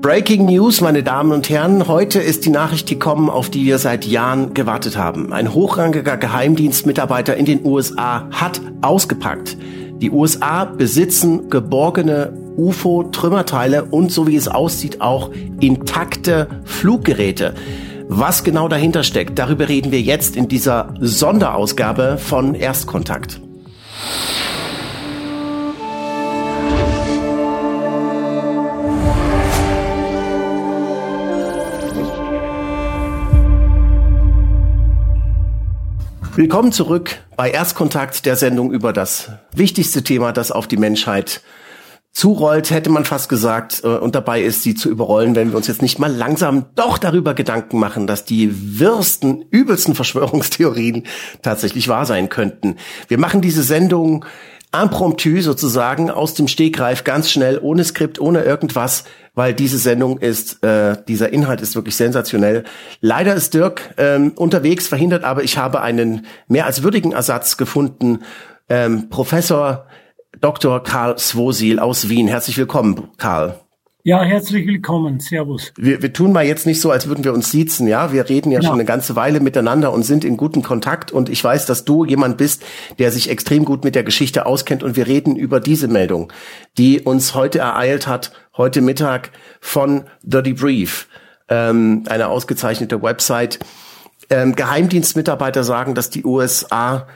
Breaking News, meine Damen und Herren. Heute ist die Nachricht gekommen, auf die wir seit Jahren gewartet haben. Ein hochrangiger Geheimdienstmitarbeiter in den USA hat ausgepackt. Die USA besitzen geborgene UFO-Trümmerteile und, so wie es aussieht, auch intakte Fluggeräte. Was genau dahinter steckt, darüber reden wir jetzt in dieser Sonderausgabe von Erstkontakt. Willkommen zurück bei Erstkontakt, der Sendung über das wichtigste Thema, das auf die Menschheit zurollt, hätte man fast gesagt, und dabei ist, sie zu überrollen, wenn wir uns jetzt nicht mal langsam doch darüber Gedanken machen, dass die wirsten, übelsten Verschwörungstheorien tatsächlich wahr sein könnten. Wir machen diese Sendung impromptu sozusagen, aus dem Stegreif, ganz schnell, ohne Skript, ohne irgendwas, weil diese Sendung ist, dieser Inhalt ist wirklich sensationell. Leider ist Dirk unterwegs, verhindert, aber ich habe einen mehr als würdigen Ersatz gefunden. Professor Dr. Karl Swozil aus Wien. Herzlich willkommen, Karl. Ja, herzlich willkommen. Servus. Wir tun mal jetzt nicht so, als würden wir uns siezen, ja? Wir reden ja schon eine ganze Weile miteinander und sind in gutem Kontakt. Und ich weiß, dass du jemand bist, der sich extrem gut mit der Geschichte auskennt. Und wir reden über diese Meldung, die uns heute ereilt hat, heute Mittag von The Debrief, eine ausgezeichnete Website. Geheimdienstmitarbeiter sagen, dass die USA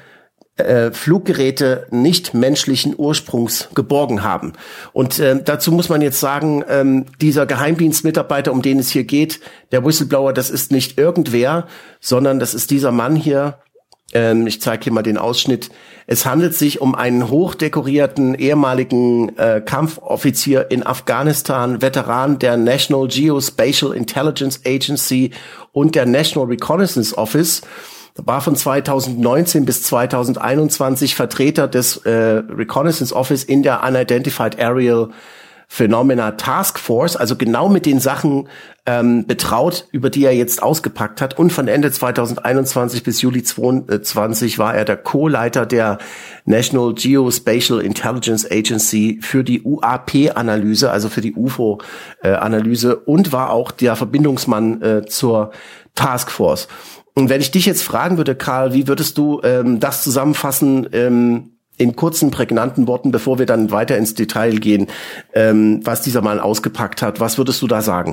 Fluggeräte nicht menschlichen Ursprungs geborgen haben. Und dazu muss man jetzt sagen, dieser Geheimdienstmitarbeiter, um den es hier geht, der Whistleblower, das ist nicht irgendwer, sondern das ist dieser Mann hier. Ich zeige hier mal den Ausschnitt. Es handelt sich um einen hochdekorierten ehemaligen Kampfoffizier in Afghanistan, Veteran der National Geospatial Intelligence Agency und der National Reconnaissance Office. War von 2019 bis 2021 Vertreter des Reconnaissance Office in der Unidentified Aerial Phenomena Task Force, also genau mit den Sachen betraut, über die er jetzt ausgepackt hat. Und von Ende 2021 bis Juli 2022 war er der Co-Leiter der National Geospatial Intelligence Agency für die UAP-Analyse, also für die UFO-Analyse, und war auch der Verbindungsmann zur Task Force. Und wenn ich dich jetzt fragen würde, Karl, wie würdest du das zusammenfassen in kurzen, prägnanten Worten, bevor wir dann weiter ins Detail gehen, was dieser Mann ausgepackt hat? Was würdest du da sagen?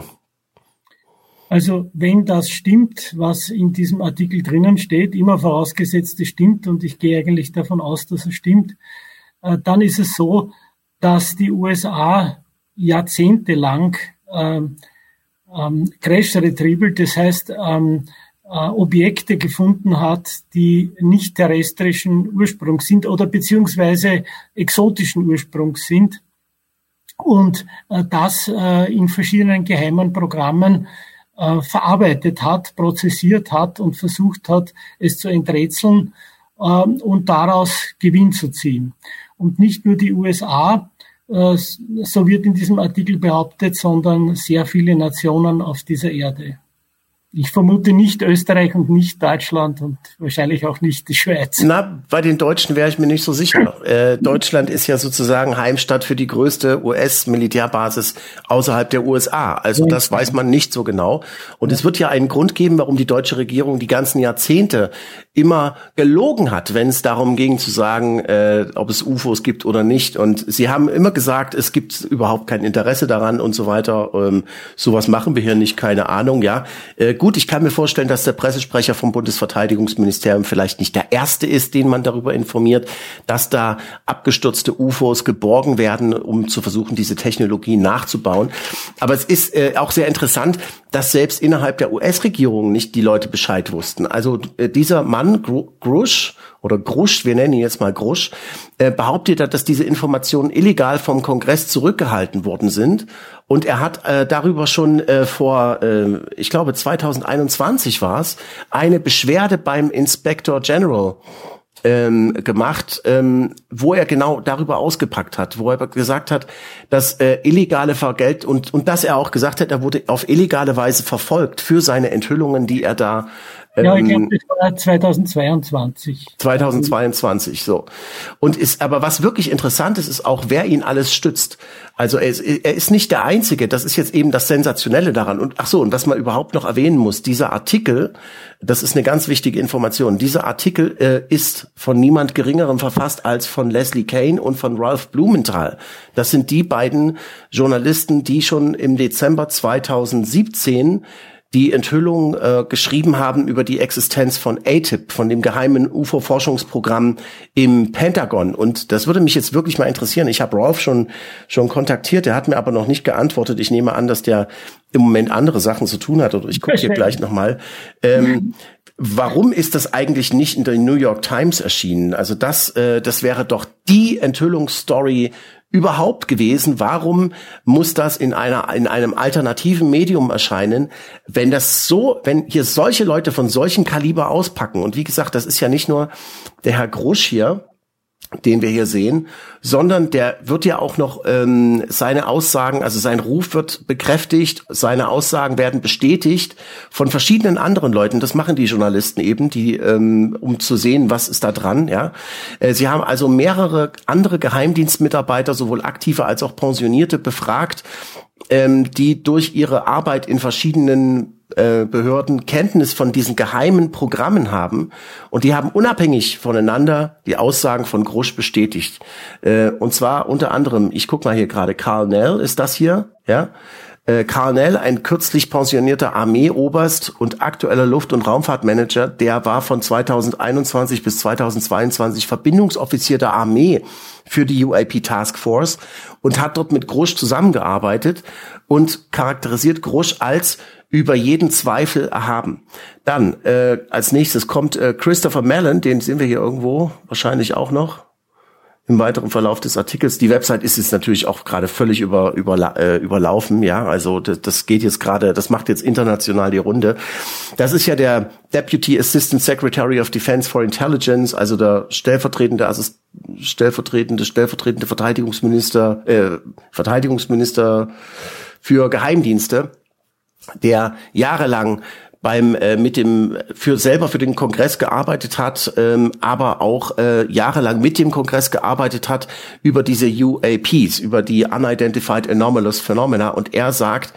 Also wenn das stimmt, was in diesem Artikel drinnen steht, immer vorausgesetzt es stimmt, und ich gehe eigentlich davon aus, dass es stimmt, dann ist es so, dass die USA jahrzehntelang Crash Retrieval, das heißt Objekte gefunden hat, die nicht terrestrischen Ursprungs sind oder beziehungsweise exotischen Ursprungs sind, und das in verschiedenen geheimen Programmen verarbeitet hat, prozessiert hat und versucht hat, es zu enträtseln und daraus Gewinn zu ziehen. Und nicht nur die USA, so wird in diesem Artikel behauptet, sondern sehr viele Nationen auf dieser Erde. Ich vermute nicht Österreich und nicht Deutschland und wahrscheinlich auch nicht die Schweiz. Na, bei den Deutschen wäre ich mir nicht so sicher. Deutschland ist ja sozusagen Heimstatt für die größte US-Militärbasis außerhalb der USA. Also das weiß man nicht so genau. Und es wird ja einen Grund geben, warum die deutsche Regierung die ganzen Jahrzehnte immer gelogen hat, wenn es darum ging zu sagen, ob es UFOs gibt oder nicht. Und sie haben immer gesagt, es gibt überhaupt kein Interesse daran und so weiter. Sowas machen wir hier nicht, keine Ahnung, ja. Gut, ich kann mir vorstellen, dass der Pressesprecher vom Bundesverteidigungsministerium vielleicht nicht der Erste ist, den man darüber informiert, dass da abgestürzte UFOs geborgen werden, um zu versuchen, diese Technologie nachzubauen. Aber es ist auch sehr interessant, dass selbst innerhalb der US-Regierung nicht die Leute Bescheid wussten. Also dieser Mann, Grush, wir nennen ihn jetzt mal Grush, behauptet hat, dass diese Informationen illegal vom Kongress zurückgehalten worden sind. Und er hat darüber schon vor, ich glaube 2021 war es, eine Beschwerde beim Inspector General gemacht, wo er genau darüber ausgepackt hat, wo er gesagt hat, dass illegale Vergeltung und dass er auch gesagt hat, er wurde auf illegale Weise verfolgt für seine Enthüllungen, die er da Ja, ich glaube, das war 2022. 2022, so. Aber was wirklich interessant ist, ist auch, wer ihn alles stützt. Also er ist nicht der Einzige, das ist jetzt eben das Sensationelle daran. Und was man überhaupt noch erwähnen muss, dieser Artikel, das ist eine ganz wichtige Information, dieser Artikel ist von niemand Geringerem verfasst als von Leslie Kean und von Ralph Blumenthal. Das sind die beiden Journalisten, die schon im Dezember 2017 die Enthüllung geschrieben haben über die Existenz von AATIP, von dem geheimen UFO-Forschungsprogramm im Pentagon. Und das würde mich jetzt wirklich mal interessieren. Ich habe Rolf schon kontaktiert, der hat mir aber noch nicht geantwortet. Ich nehme an, dass der im Moment andere Sachen zu tun hat. Oder ich gucke hier gleich nochmal. Warum ist das eigentlich nicht in der New York Times erschienen? Also das wäre doch die Enthüllungsstory überhaupt gewesen. Warum muss das in einem alternativen Medium erscheinen, wenn hier solche Leute von solchem Kaliber auspacken? Und wie gesagt, das ist ja nicht nur der Herr Grusch hier, den wir hier sehen, sondern der wird ja auch noch seine Aussagen, also sein Ruf wird bekräftigt, seine Aussagen werden bestätigt von verschiedenen anderen Leuten. Das machen die Journalisten eben, die um zu sehen, was ist da dran. Ja, sie haben also mehrere andere Geheimdienstmitarbeiter, sowohl aktive als auch pensionierte, befragt, die durch ihre Arbeit in verschiedenen Behörden Kenntnis von diesen geheimen Programmen haben, und die haben unabhängig voneinander die Aussagen von Grusch bestätigt. Und zwar unter anderem, ich guck mal hier gerade, Carl Nell ist das hier, ja. Carl Nell, ein kürzlich pensionierter Armeeoberst und aktueller Luft- und Raumfahrtmanager, der war von 2021 bis 2022 Verbindungsoffizier der Armee für die UAP Task Force und hat dort mit Grusch zusammengearbeitet und charakterisiert Grusch als über jeden Zweifel erhaben. Dann als nächstes kommt Christopher Mellon, den sehen wir hier irgendwo, wahrscheinlich auch noch im weiteren Verlauf des Artikels. Die Website ist jetzt natürlich auch gerade völlig überlaufen, ja, also das geht jetzt gerade, das macht jetzt international die Runde. Das ist ja der Deputy Assistant Secretary of Defense for Intelligence, also der stellvertretende Verteidigungsminister für Geheimdienste, der jahrelang für den Kongress gearbeitet hat, aber auch jahrelang mit dem Kongress gearbeitet hat über diese UAPs, über die Unidentified Anomalous Phenomena. Und er sagt,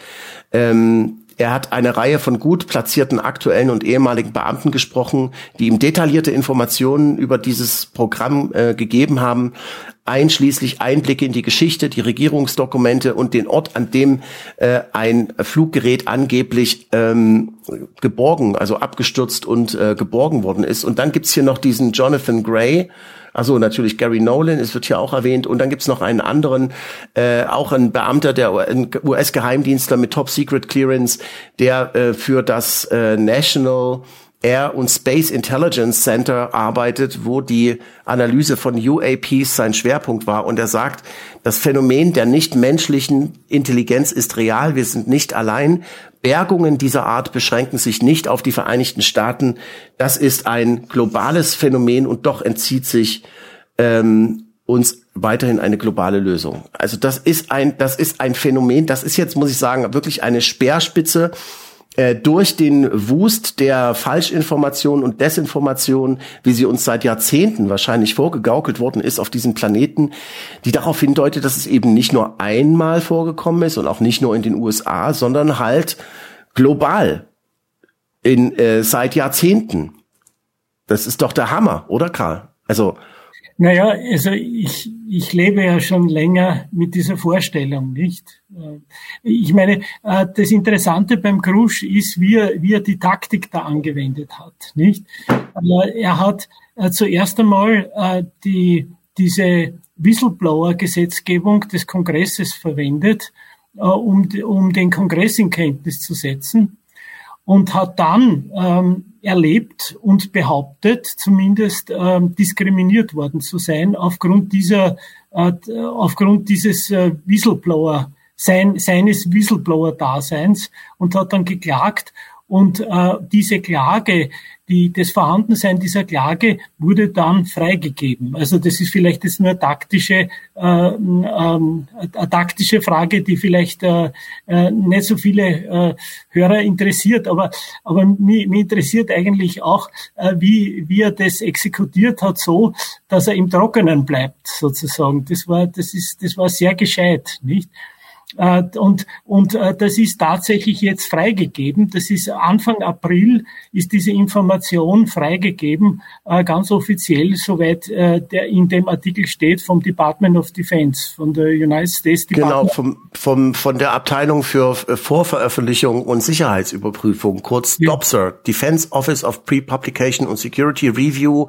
er hat eine Reihe von gut platzierten aktuellen und ehemaligen Beamten gesprochen, die ihm detaillierte Informationen über dieses Programm gegeben haben, einschließlich Einblicke in die Geschichte, die Regierungsdokumente und den Ort, an dem ein Fluggerät angeblich geborgen, also abgestürzt und geborgen worden ist. Und dann gibt's hier noch diesen Jonathan Gray, also natürlich Gary Nolan, es wird hier auch erwähnt. Und dann gibt's noch einen anderen, auch ein Beamter, ein US-Geheimdienstler mit Top-Secret Clearance, der für das National Air und Space Intelligence Center arbeitet, wo die Analyse von UAPs sein Schwerpunkt war. Und er sagt, das Phänomen der nichtmenschlichen Intelligenz ist real. Wir sind nicht allein. Bergungen dieser Art beschränken sich nicht auf die Vereinigten Staaten. Das ist ein globales Phänomen und doch entzieht sich uns weiterhin eine globale Lösung. Also das ist ein Phänomen. Das ist jetzt, muss ich sagen, wirklich eine Speerspitze durch den Wust der Falschinformation und Desinformation, wie sie uns seit Jahrzehnten wahrscheinlich vorgegaukelt worden ist auf diesem Planeten, die darauf hindeutet, dass es eben nicht nur einmal vorgekommen ist und auch nicht nur in den USA, sondern halt global seit Jahrzehnten. Das ist doch der Hammer, oder Karl? Also naja, also ich lebe ja schon länger mit dieser Vorstellung, nicht? Ich meine, das Interessante beim Grusch ist, wie er die Taktik da angewendet hat, nicht? Er hat zuerst einmal diese Whistleblower-Gesetzgebung des Kongresses verwendet, um den Kongress in Kenntnis zu setzen, und hat dann erlebt und behauptet, zumindest diskriminiert worden zu sein aufgrund dieses Whistleblower, seines Whistleblower-Daseins, und hat dann geklagt. Und diese Klage, das Vorhandensein dieser Klage wurde dann freigegeben. Also das ist vielleicht jetzt nur eine taktische Frage, die vielleicht nicht so viele Hörer interessiert, aber mich interessiert eigentlich auch, wie er das exekutiert hat, so, dass er im Trockenen bleibt, sozusagen. Das war sehr gescheit, nicht? Und das ist tatsächlich jetzt freigegeben. Das ist Anfang April ist diese Information freigegeben, ganz offiziell, soweit der in dem Artikel steht, vom Department of Defense, von der United States Department. Genau, von der Abteilung für Vorveröffentlichung und Sicherheitsüberprüfung, kurz DOPSR, Defense Office of Pre-Publication and Security Review.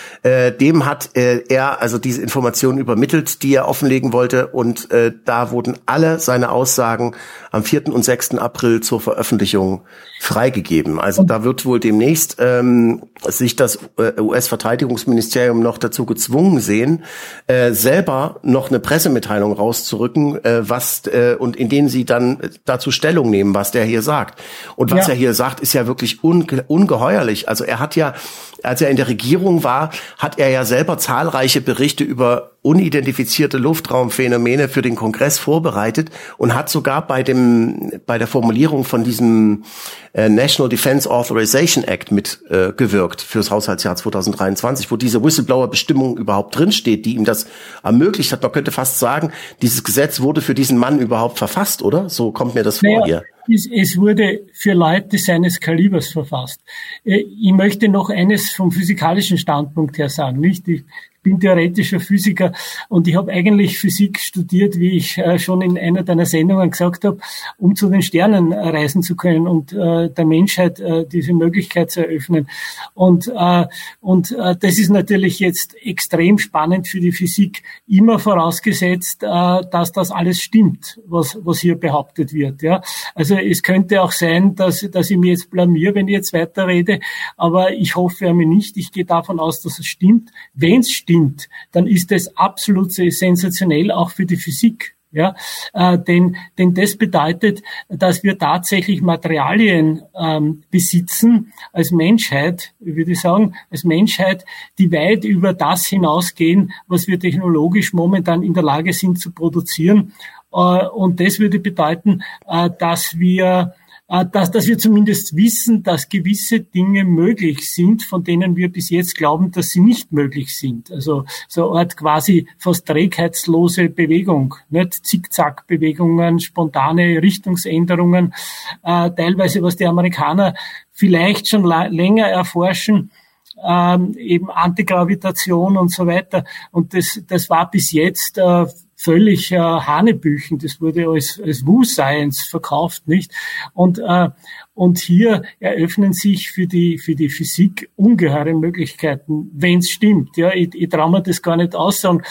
Dem hat er also diese Informationen übermittelt, die er offenlegen wollte, und da wurden alle seine Aussagen am 4. und 6. April zur Veröffentlichung freigegeben. Also da wird wohl demnächst sich das US-Verteidigungsministerium noch dazu gezwungen sehen, selber noch eine Pressemitteilung rauszurücken, und in denen sie dann dazu Stellung nehmen, was der hier sagt. Und was er hier sagt, ist ja wirklich ungeheuerlich. Also er hat ja, als er in der Regierung war, hat er ja selber zahlreiche Berichte über unidentifizierte Luftraumphänomene für den Kongress vorbereitet und hat sogar bei der Formulierung von diesem National Defense Authorization Act mitgewirkt fürs Haushaltsjahr 2023, wo diese Whistleblower-Bestimmung überhaupt drinsteht, die ihm das ermöglicht hat. Man könnte fast sagen, dieses Gesetz wurde für diesen Mann überhaupt verfasst, oder? So kommt mir das vor hier. Es wurde für Leute seines Kalibers verfasst. Ich möchte noch eines vom physikalischen Standpunkt her sagen, nicht? Ich bin theoretischer Physiker und ich habe eigentlich Physik studiert, wie ich schon in einer deiner Sendungen gesagt habe, um zu den Sternen reisen zu können und der Menschheit diese Möglichkeit zu eröffnen. Und das ist natürlich jetzt extrem spannend für die Physik, immer vorausgesetzt, dass das alles stimmt, was hier behauptet wird. Ja, also es könnte auch sein, dass ich mich jetzt blamiere, wenn ich jetzt weiterrede, aber ich hoffe mir nicht. Ich gehe davon aus, dass es stimmt. Wenn es stimmt, dann ist es absolut sensationell, auch für die Physik. Ja, denn das bedeutet, dass wir tatsächlich Materialien besitzen als Menschheit, würde ich sagen, als Menschheit, die weit über das hinausgehen, was wir technologisch momentan in der Lage sind zu produzieren. Und das würde bedeuten, dass wir zumindest wissen, dass gewisse Dinge möglich sind, von denen wir bis jetzt glauben, dass sie nicht möglich sind. Also so eine Art quasi fast trägheitslose Bewegung, nicht Zickzack-Bewegungen, spontane Richtungsänderungen, teilweise was die Amerikaner vielleicht schon länger erforschen, eben Antigravitation und so weiter. Und das war bis jetzt völlig Hanebüchen. Das wurde als Woo Science verkauft, nicht? Und hier eröffnen sich für die Physik ungeheure Möglichkeiten, wenn es stimmt. Ja, ich traue mir das gar nicht aussagen.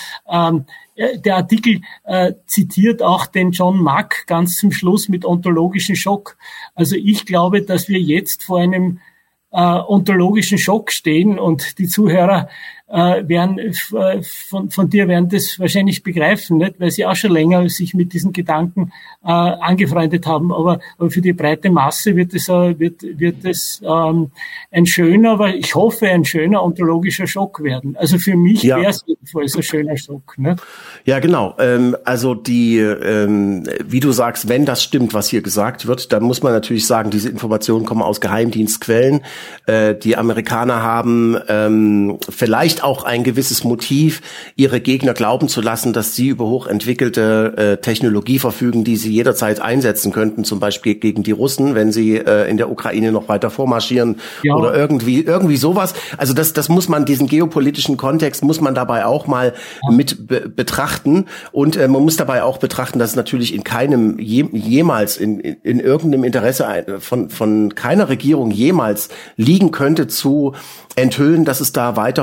Der Artikel zitiert auch den John Mack ganz zum Schluss mit ontologischen Schock. Also ich glaube, dass wir jetzt vor einem ontologischen Schock stehen und die Zuhörer werden von dir werden das wahrscheinlich begreifen, nicht? Weil sie auch schon länger sich mit diesen Gedanken angefreundet haben. Aber für die breite Masse wird es ein schöner, aber ich hoffe ein schöner ontologischer Schock werden. Also für mich wäre es jedenfalls ein schöner Schock. Ne? Ja, genau. Also wie du sagst, wenn das stimmt, was hier gesagt wird, dann muss man natürlich sagen, diese Informationen kommen aus Geheimdienstquellen. Die Amerikaner haben vielleicht auch ein gewisses Motiv, ihre Gegner glauben zu lassen, dass sie über hochentwickelte Technologie verfügen, die sie jederzeit einsetzen könnten, zum Beispiel gegen die Russen, wenn sie in der Ukraine noch weiter vormarschieren oder irgendwie sowas. Also das muss man, diesen geopolitischen Kontext muss man dabei auch mal mit betrachten, und man muss dabei auch betrachten, dass es natürlich in keinem jemals in irgendeinem Interesse von keiner Regierung jemals liegen könnte, zu enthüllen, dass es da weiter Fortschritte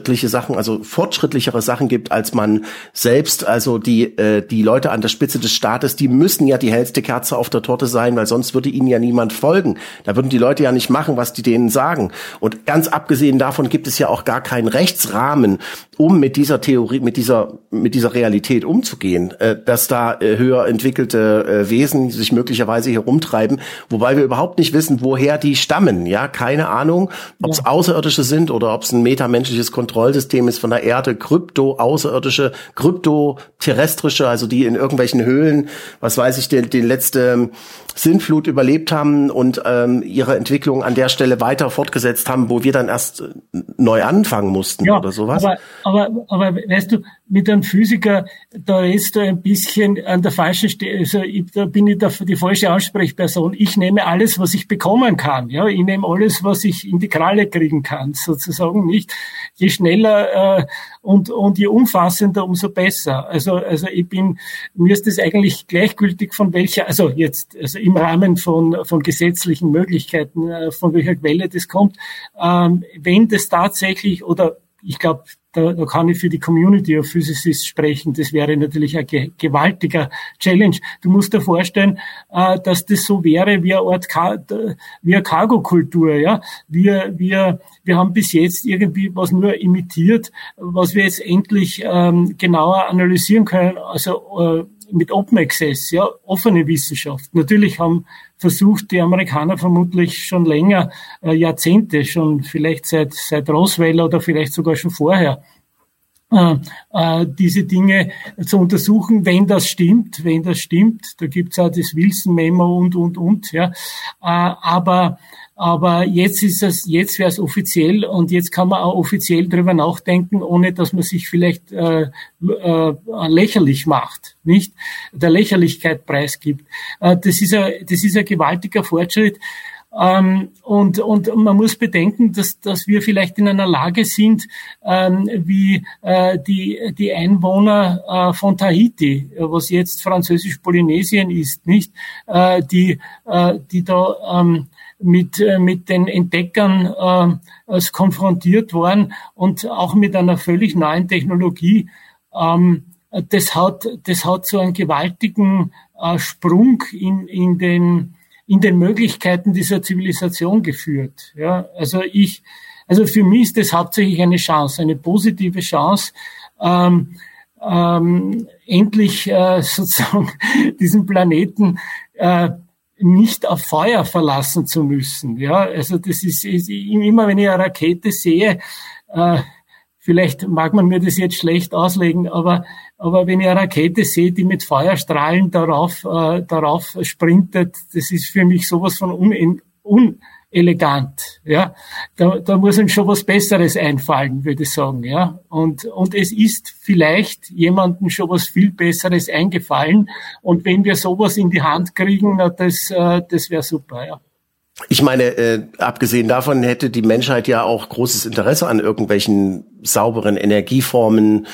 fortschrittliche Sachen, also fortschrittlichere Sachen gibt, als man selbst, also die Leute an der Spitze des Staates, die müssen ja die hellste Kerze auf der Torte sein, weil sonst würde ihnen ja niemand folgen. Da würden die Leute ja nicht machen, was die denen sagen. Und ganz abgesehen davon gibt es ja auch gar keinen Rechtsrahmen, um mit dieser Theorie, mit dieser Realität umzugehen, dass da höher entwickelte Wesen sich möglicherweise hier rumtreiben, wobei wir überhaupt nicht wissen, woher die stammen. Ja, keine Ahnung, ob es Außerirdische sind oder ob es ein metamenschliches Kontrollsystem ist von der Erde, Außerirdische, terrestrische, also die in irgendwelchen Höhlen, was weiß ich, die letzte Sintflut überlebt haben und ihre Entwicklung an der Stelle weiter fortgesetzt haben, wo wir dann erst neu anfangen mussten oder sowas. Aber weißt du, mit einem Physiker, da ist du ein bisschen an der falschen Stelle, also da bin ich die falsche Ansprechperson. Ich nehme alles, was ich bekommen kann. Ja, ich nehme alles, was ich in die Kralle kriegen kann, sozusagen, nicht? Je schneller und je umfassender, umso besser. Also mir ist das eigentlich gleichgültig von welcher, also im Rahmen von gesetzlichen Möglichkeiten, von welcher Quelle das kommt. Wenn das tatsächlich, oder ich glaube, da kann ich für die Community of Physicists sprechen. Das wäre natürlich ein gewaltiger Challenge. Du musst dir vorstellen, dass das so wäre wie eine Cargo-Kultur, ja. Wir haben bis jetzt irgendwie was nur imitiert, was wir jetzt endlich genauer analysieren können. Also mit Open Access, ja, offene Wissenschaft. Natürlich haben versucht die Amerikaner vermutlich schon länger, Jahrzehnte, schon vielleicht seit Roswell oder vielleicht sogar schon vorher, diese Dinge zu untersuchen, wenn das stimmt. Da gibt's auch das Wilson-Memo und, ja. Aber jetzt wäre es offiziell und jetzt kann man auch offiziell drüber nachdenken, ohne dass man sich vielleicht lächerlich macht, nicht? Der Lächerlichkeit preisgibt. Das ist ein gewaltiger Fortschritt. Und man muss bedenken, dass wir vielleicht in einer Lage sind, wie die Einwohner von Tahiti, was jetzt Französisch-Polynesien ist, nicht? Die da mit den Entdeckern konfrontiert waren und auch mit einer völlig neuen Technologie. Das hat so einen gewaltigen Sprung in den Möglichkeiten dieser Zivilisation geführt. Ja, also für mich ist das hauptsächlich eine Chance, eine positive Chance, endlich sozusagen diesen Planeten nicht auf Feuer verlassen zu müssen. Ja, also das ist immer, wenn ich eine Rakete sehe, vielleicht mag man mir das jetzt schlecht auslegen, aber wenn ich eine Rakete sehe, die mit Feuerstrahlen darauf sprintet, das ist für mich sowas von unelegant. Ja, da muss uns schon was Besseres einfallen, würde ich sagen. Ja, und es ist vielleicht jemandem schon was viel Besseres eingefallen. Und wenn wir sowas in die Hand kriegen, das wäre super. Ja. Ich meine, abgesehen davon hätte die Menschheit ja auch großes Interesse an irgendwelchen sauberen Energieformen,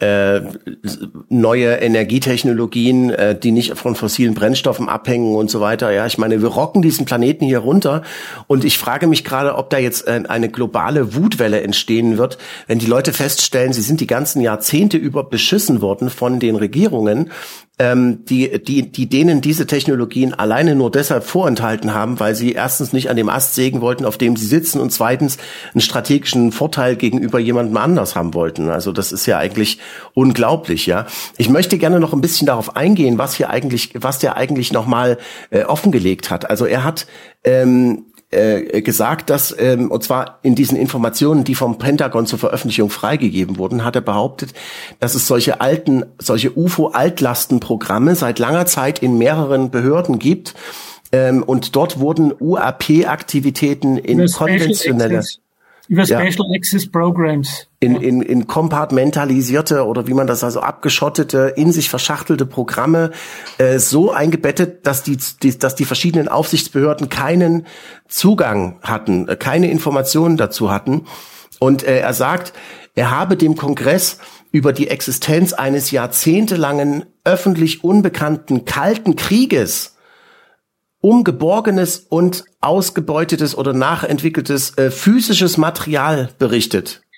neue Energietechnologien, die nicht von fossilen Brennstoffen abhängen und so weiter. Ja, ich meine, wir rocken diesen Planeten hier runter und ich frage mich gerade, ob da jetzt eine globale Wutwelle entstehen wird, wenn die Leute feststellen, sie sind die ganzen Jahrzehnte über beschissen worden von den Regierungen, die denen diese Technologien alleine nur deshalb vorenthalten haben, weil sie erstens nicht an dem Ast sägen wollten, auf dem sie sitzen, und zweitens einen strategischen Vorteil gegenüber jemandem anders haben wollten. Also das ist ja eigentlich unglaublich, ja. Ich möchte gerne noch ein bisschen darauf eingehen, was der eigentlich nochmal offengelegt hat. Also er hat gesagt, dass, und zwar in diesen Informationen, die vom Pentagon zur Veröffentlichung freigegeben wurden, hat er behauptet, dass es solche UFO-Altlastenprogramme seit langer Zeit in mehreren Behörden gibt, und dort wurden UAP-Aktivitäten in konventionelle über Special Access Programs. In kompartmentalisierte oder wie man das also abgeschottete, in sich verschachtelte Programme so eingebettet, dass die verschiedenen Aufsichtsbehörden keinen Zugang hatten, keine Informationen dazu hatten. Und er sagt, er habe dem Kongress über die Existenz eines jahrzehntelangen öffentlich unbekannten Kalten Krieges um geborgenes und ausgebeutetes oder nachentwickeltes physisches Material berichtet.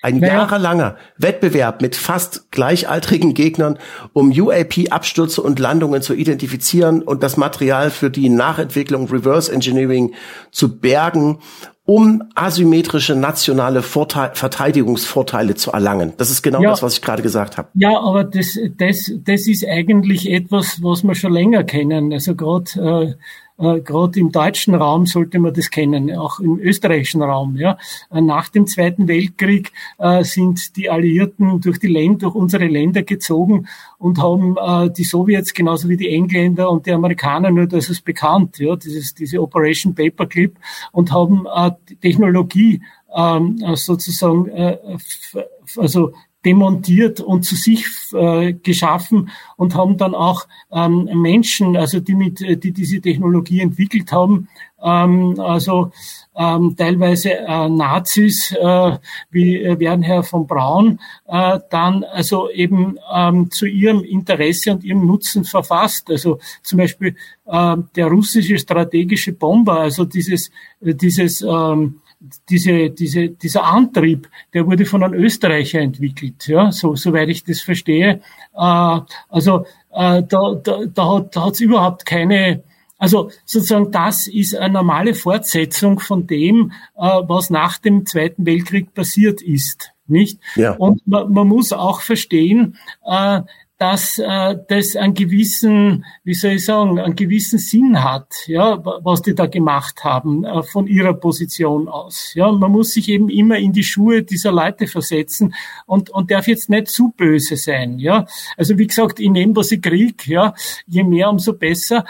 Ein jahrelanger Wettbewerb mit fast gleichaltrigen Gegnern, um UAP-Abstürze und Landungen zu identifizieren und das Material für die Nachentwicklung Reverse Engineering zu bergen, um asymmetrische nationale Verteidigungsvorteile zu erlangen. Das ist genau das, was ich gerade gesagt habe. Ja, aber das ist eigentlich etwas, was wir schon länger kennen. Also gerade im deutschen Raum sollte man das kennen, auch im österreichischen Raum. Ja, nach dem Zweiten Weltkrieg sind die Alliierten durch unsere Länder gezogen und haben die Sowjets genauso wie die Engländer und die Amerikaner, nur das ist bekannt, ja, diese Operation Paperclip, und haben Technologie sozusagen also demontiert und zu sich geschaffen und haben dann auch Menschen, also die diese Technologie entwickelt haben, teilweise Nazis wie Wernher von Braun, dann also eben zu ihrem Interesse und ihrem Nutzen verfasst. Also zum Beispiel der russische strategische Bomber, also dieser Antrieb, der wurde von einem Österreicher entwickelt, ja, soweit ich das verstehe. Da hat's überhaupt keine, also sozusagen das ist eine normale Fortsetzung von dem, was nach dem Zweiten Weltkrieg passiert ist, nicht? Ja. Und man muss auch verstehen, dass das einen gewissen, einen gewissen Sinn hat, ja, was die da gemacht haben, von ihrer Position aus. Ja, man muss sich eben immer in die Schuhe dieser Leute versetzen und darf jetzt nicht zu böse sein, ja. Also wie gesagt, ich nehme, was ich krieg, ja, je mehr, umso besser.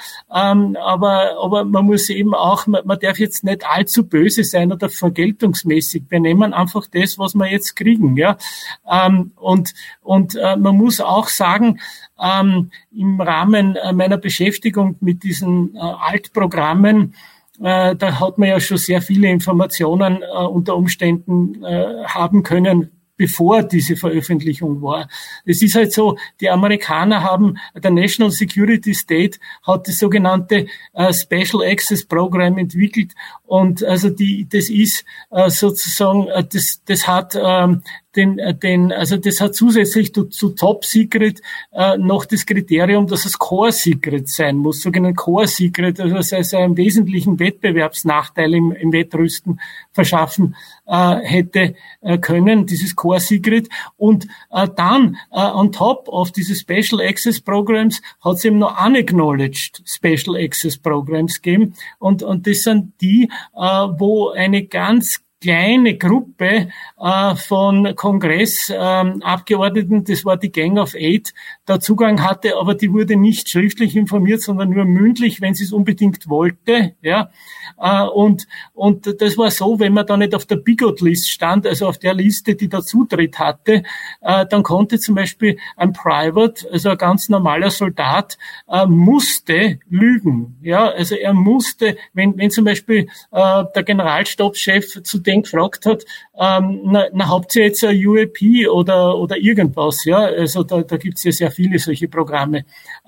Aber man muss eben auch, man darf jetzt nicht allzu böse sein oder vergeltungsmäßig. Wir nehmen einfach das, was wir jetzt kriegen, ja. Und man muss auch sagen, im Rahmen meiner Beschäftigung mit diesen Altprogrammen, da hat man ja schon sehr viele Informationen unter Umständen haben können, bevor diese Veröffentlichung war. Es ist halt so, die Amerikaner haben, der National Security State hat das sogenannte Special Access Program entwickelt, und also das ist sozusagen, das hat das hat zusätzlich zu Top Secret noch das Kriterium, dass es Core Secret sein muss, sogenannte Core Secret, also das heißt einen wesentlichen Wettbewerbsnachteil im Wettrüsten verschaffen hätte können, dieses Core Secret. Und dann on top of diese Special Access Programs hat es eben noch Unacknowledged Special Access Programs gegeben, und das sind die, wo eine ganz kleine Gruppe von Kongressabgeordneten, das war die Gang of Eight, da Zugang hatte, aber die wurde nicht schriftlich informiert, sondern nur mündlich, wenn sie es unbedingt wollte, ja. Und das war so, wenn man da nicht auf der Bigot-List stand, also auf der Liste, die da Zutritt hatte, dann konnte zum Beispiel ein Private, also ein ganz normaler Soldat, musste lügen, ja. Also er musste, wenn zum Beispiel der Generalstabschef zu den gefragt hat, habt ihr jetzt ein UAP oder irgendwas, ja, also da gibt's ja sehr viele solche Programme,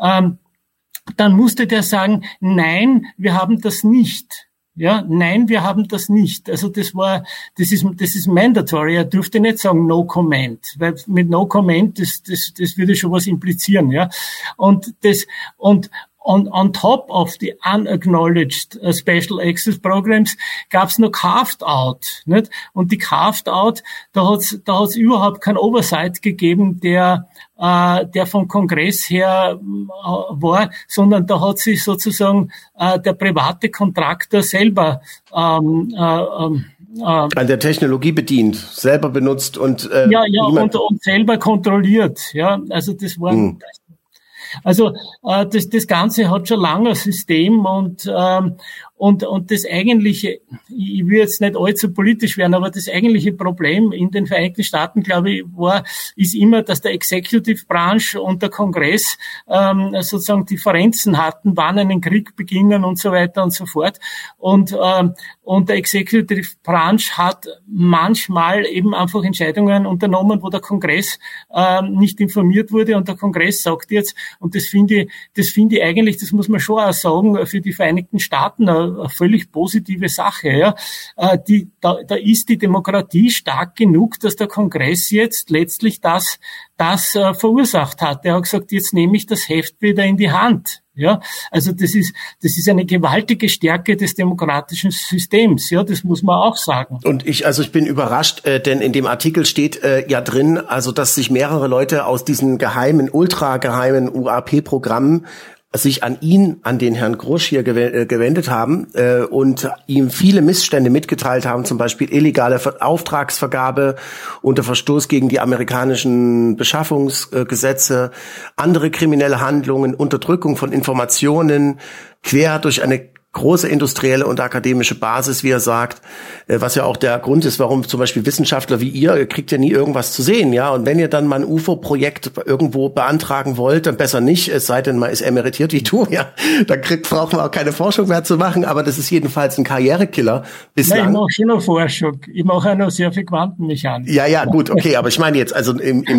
dann musste der sagen, nein, wir haben das nicht. Ja, nein, wir haben das nicht. Also das ist mandatory. Er durfte nicht sagen no comment, weil mit no comment, das würde schon was implizieren, ja. Und on top of the unacknowledged Special Access Programs gab's noch Carved Out, nicht? Und die Carved Out, da hat's überhaupt kein Oversight gegeben, der vom Kongress her war, sondern da hat sich sozusagen der private Kontraktor selber an der Technologie bedient, selber benutzt und und selber kontrolliert, ja. Also das war Also das Ganze hat schon lange ein System, und das eigentliche, ich will jetzt nicht allzu politisch werden, aber das eigentliche Problem in den Vereinigten Staaten, glaube ich, ist immer, dass der Executive Branch und der Kongress sozusagen Differenzen hatten, wann einen Krieg beginnen und so weiter und so fort. Und der Executive Branch hat manchmal eben einfach Entscheidungen unternommen, wo der Kongress nicht informiert wurde, und der Kongress sagt jetzt, und das finde ich eigentlich, das muss man schon auch sagen, für die Vereinigten Staaten eine völlig positive Sache. Ja. Da ist die Demokratie stark genug, dass der Kongress jetzt letztlich das verursacht hat. Er hat gesagt, jetzt nehme ich das Heft wieder in die Hand. Ja, also das ist eine gewaltige Stärke des demokratischen Systems. Ja, das muss man auch sagen. Und ich bin überrascht, denn in dem Artikel steht ja drin, also dass sich mehrere Leute aus diesen ultrageheimen UAP-Programmen sich an den Herrn Grusch hier gewendet haben und ihm viele Missstände mitgeteilt haben, zum Beispiel illegale Auftragsvergabe unter Verstoß gegen die amerikanischen Beschaffungsgesetze, andere kriminelle Handlungen, Unterdrückung von Informationen, quer durch eine große industrielle und akademische Basis, wie er sagt, was ja auch der Grund ist, warum zum Beispiel Wissenschaftler wie ihr kriegt ja nie irgendwas zu sehen, ja. Und wenn ihr dann mal ein UFO-Projekt irgendwo beantragen wollt, dann besser nicht, es sei denn, man ist emeritiert wie du, ja. Dann braucht man auch keine Forschung mehr zu machen, aber das ist jedenfalls ein Karrierekiller bislang. Nein, ich mache schon noch Forschung. Ich mache auch noch sehr viel Quantenmechanik. Ja, gut, okay, aber ich meine jetzt, also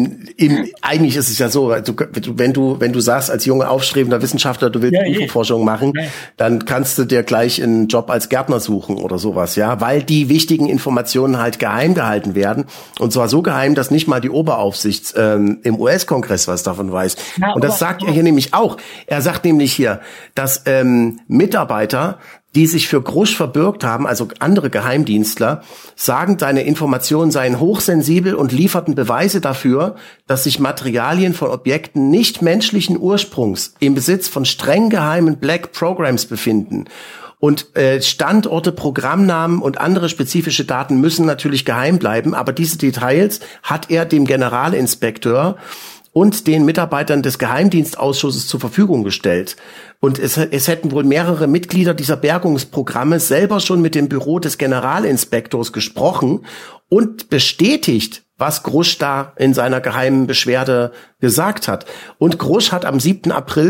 eigentlich ist es ja so, wenn du sagst, als junger aufstrebender Wissenschaftler, du willst UFO-Forschung machen, dann kannst du dir gleich einen Job als Gärtner suchen oder sowas, ja, weil die wichtigen Informationen halt geheim gehalten werden und zwar so geheim, dass nicht mal die Oberaufsicht im US-Kongress was davon weiß. Ja, und das sagt er hier nämlich auch. Er sagt nämlich hier, dass Mitarbeiter, die sich für Grusch verbürgt haben, also andere Geheimdienstler, sagen, seine Informationen seien hochsensibel und lieferten Beweise dafür, dass sich Materialien von Objekten nicht menschlichen Ursprungs im Besitz von streng geheimen Black Programs befinden. Und Standorte, Programmnamen und andere spezifische Daten müssen natürlich geheim bleiben, aber diese Details hat er dem Generalinspekteur und den Mitarbeitern des Geheimdienstausschusses zur Verfügung gestellt. Und es hätten wohl mehrere Mitglieder dieser Bergungsprogramme selber schon mit dem Büro des Generalinspektors gesprochen und bestätigt, was Grusch da in seiner geheimen Beschwerde gesagt hat. Und Grusch hat am 7. April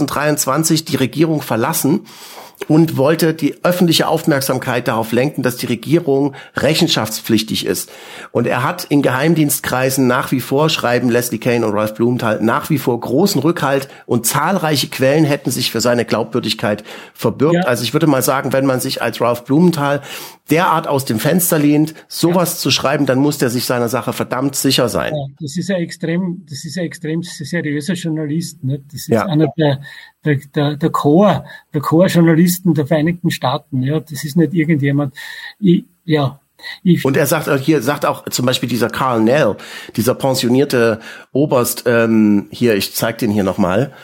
2023 die Regierung verlassen und wollte die öffentliche Aufmerksamkeit darauf lenken, dass die Regierung rechenschaftspflichtig ist. Und er hat in Geheimdienstkreisen nach wie vor, schreiben Leslie Kean und Ralph Blumenthal, nach wie vor großen Rückhalt und zahlreiche Quellen hätten sich für seine Glaubwürdigkeit verbürgt. Ja. Also ich würde mal sagen, wenn man sich als Ralph Blumenthal derart aus dem Fenster lehnt, sowas zu schreiben, dann muss der sich seiner Sache verdammt sicher sein. Ja, das ist ein extrem seriöser Journalist, ne? Das ist einer der Core-Journalisten der Vereinigten Staaten, ja. Das ist nicht irgendjemand, und er sagt auch zum Beispiel dieser Carl Nell, dieser pensionierte Oberst, ich zeig den hier nochmal,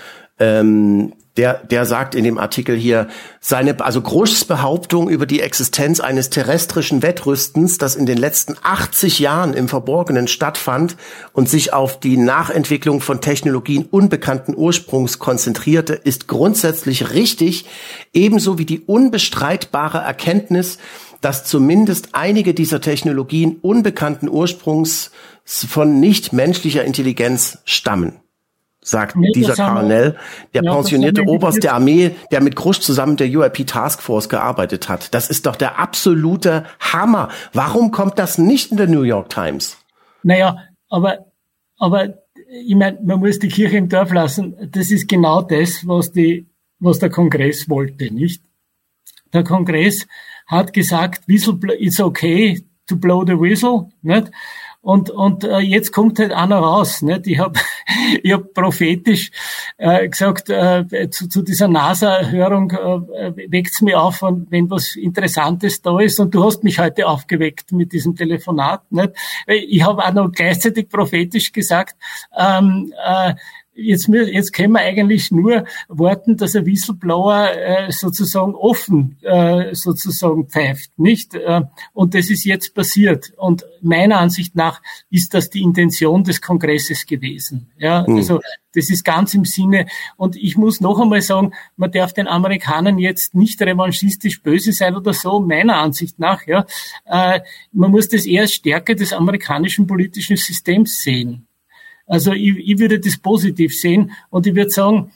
der sagt in dem Artikel hier, Gruschs Behauptung über die Existenz eines terrestrischen Wettrüstens, das in den letzten 80 Jahren im Verborgenen stattfand und sich auf die Nachentwicklung von Technologien unbekannten Ursprungs konzentrierte, ist grundsätzlich richtig, ebenso wie die unbestreitbare Erkenntnis, dass zumindest einige dieser Technologien unbekannten Ursprungs von nicht-menschlicher Intelligenz stammen. Sagt dieser Colonel, der pensionierte Oberst der Armee, der mit Grusch zusammen der UAP Taskforce gearbeitet hat. Das ist doch der absolute Hammer. Warum kommt das nicht in der New York Times? Naja, aber ich meine, man muss die Kirche im Dorf lassen. Das ist genau das, was der Kongress wollte, nicht? Der Kongress hat gesagt, it's okay to blow the whistle, nicht? Und jetzt kommt halt einer raus, nicht? Ich hab prophetisch gesagt, zu dieser NASA-Hörung weckt's mich auf, wenn was Interessantes da ist. Und du hast mich heute aufgeweckt mit diesem Telefonat, nicht? Ich habe auch noch gleichzeitig prophetisch gesagt, jetzt können wir eigentlich nur warten, dass ein Whistleblower sozusagen offen sozusagen pfeift, nicht? Und das ist jetzt passiert. Und meiner Ansicht nach ist das die Intention des Kongresses gewesen. Ja, also das ist ganz im Sinne. Und ich muss noch einmal sagen, man darf den Amerikanern jetzt nicht revanchistisch böse sein oder so, meiner Ansicht nach. Ja, man muss das eher als Stärke des amerikanischen politischen Systems sehen. Also ich würde das positiv sehen und ich würde sagen,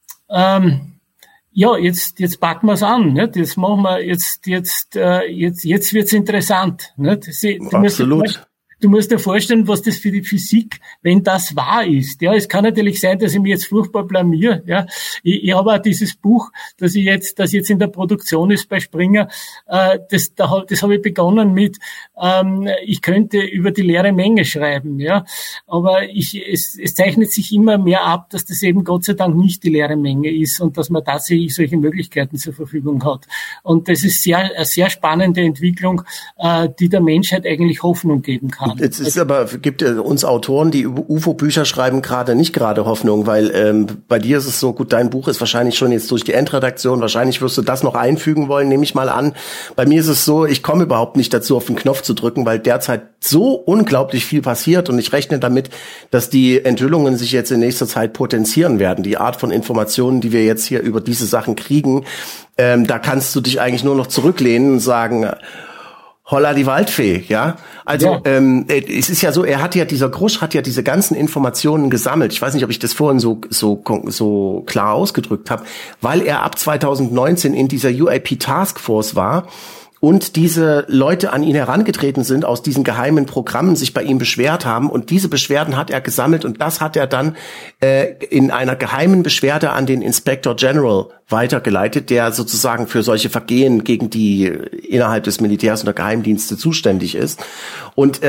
jetzt packen wir es an, nicht? Jetzt machen wir jetzt wird's interessant, nicht? Absolut. du musst dir vorstellen, was das für die Physik, wenn das wahr ist. Ja, es kann natürlich sein, dass ich mich jetzt furchtbar blamier. Ja, ich habe auch dieses Buch, das jetzt in der Produktion ist bei Springer. Das habe ich begonnen mit, ich könnte über die leere Menge schreiben. Ja, aber es zeichnet sich immer mehr ab, dass das eben Gott sei Dank nicht die leere Menge ist und dass man tatsächlich solche Möglichkeiten zur Verfügung hat. Und das ist eine sehr spannende Entwicklung, die der Menschheit eigentlich Hoffnung geben kann. Es ist aber, gibt uns Autoren, die UFO-Bücher schreiben, nicht gerade Hoffnung, weil bei dir ist es so, gut, dein Buch ist wahrscheinlich schon jetzt durch die Endredaktion, wahrscheinlich wirst du das noch einfügen wollen, nehme ich mal an. Bei mir ist es so, ich komme überhaupt nicht dazu, auf den Knopf zu drücken, weil derzeit so unglaublich viel passiert und ich rechne damit, dass die Enthüllungen sich jetzt in nächster Zeit potenzieren werden. Die Art von Informationen, die wir jetzt hier über diese Sachen kriegen, da kannst du dich eigentlich nur noch zurücklehnen und sagen, holla die Waldfee, ja. Also es ist ja so, dieser Grusch hat ja diese ganzen Informationen gesammelt. Ich weiß nicht, ob ich das vorhin so klar ausgedrückt habe, weil er ab 2019 in dieser UAP Taskforce war und diese Leute an ihn herangetreten sind, aus diesen geheimen Programmen sich bei ihm beschwert haben. Und diese Beschwerden hat er gesammelt und das hat er dann in einer geheimen Beschwerde an den Inspector General weitergeleitet, der sozusagen für solche Vergehen gegen die innerhalb des Militärs oder Geheimdienste zuständig ist. Und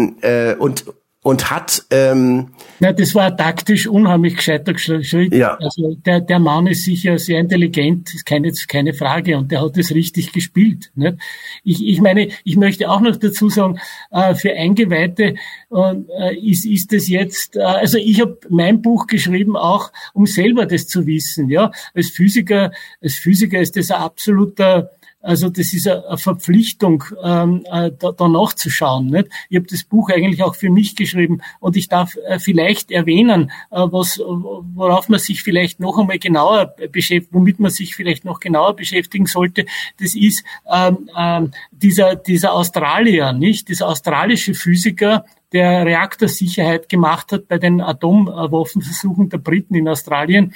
hat das war taktisch unheimlich gescheiter Schritt. Ja. Also der Mann ist sicher sehr intelligent, ist keine Frage, und der hat es richtig gespielt. Nicht? Ich meine, ich möchte auch noch dazu sagen, für Eingeweihte ist das jetzt, also ich habe mein Buch geschrieben auch, um selber das zu wissen. Ja, als Physiker ist das ein absoluter, also das ist eine Verpflichtung, da nachzuschauen. Nicht? Ich habe das Buch eigentlich auch für mich geschrieben und ich darf vielleicht erwähnen, worauf man sich vielleicht noch einmal womit man sich vielleicht noch genauer beschäftigen sollte. Das ist dieser Australier, nicht? Dieser australische Physiker, der Reaktorsicherheit gemacht hat bei den Atomwaffenversuchen der Briten in Australien.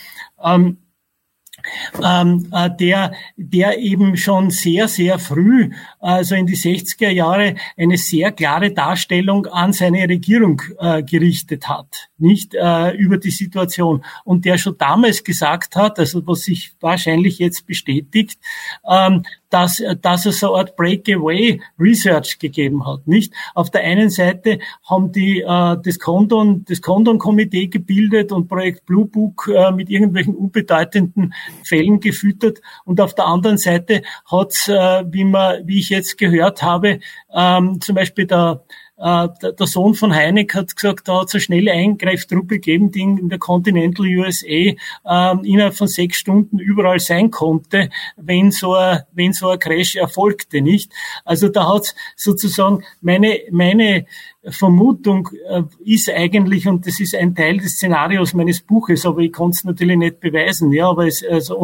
Der eben schon sehr, sehr früh, also in die 60er Jahre, eine sehr klare Darstellung an seine Regierung gerichtet hat, nicht über die Situation. Und der schon damals gesagt hat, also was sich wahrscheinlich jetzt bestätigt, dass es so eine Art Breakaway Research gegeben hat, nicht? Auf der einen Seite haben die das Condon-Komitee gebildet und Projekt Blue Book mit irgendwelchen unbedeutenden Fällen gefüttert, und auf der anderen Seite hat's, wie ich jetzt gehört habe, zum Beispiel der Sohn von Heineck hat gesagt, da hat es eine schnelle Eingreiftruppe gegeben, die in der Continental USA innerhalb von 6 Stunden überall sein konnte, wenn so ein Crash erfolgte, nicht? Also da hat es sozusagen meine Vermutung ist eigentlich, und das ist ein Teil des Szenarios meines Buches, aber ich kann es natürlich nicht beweisen, ja, aber es also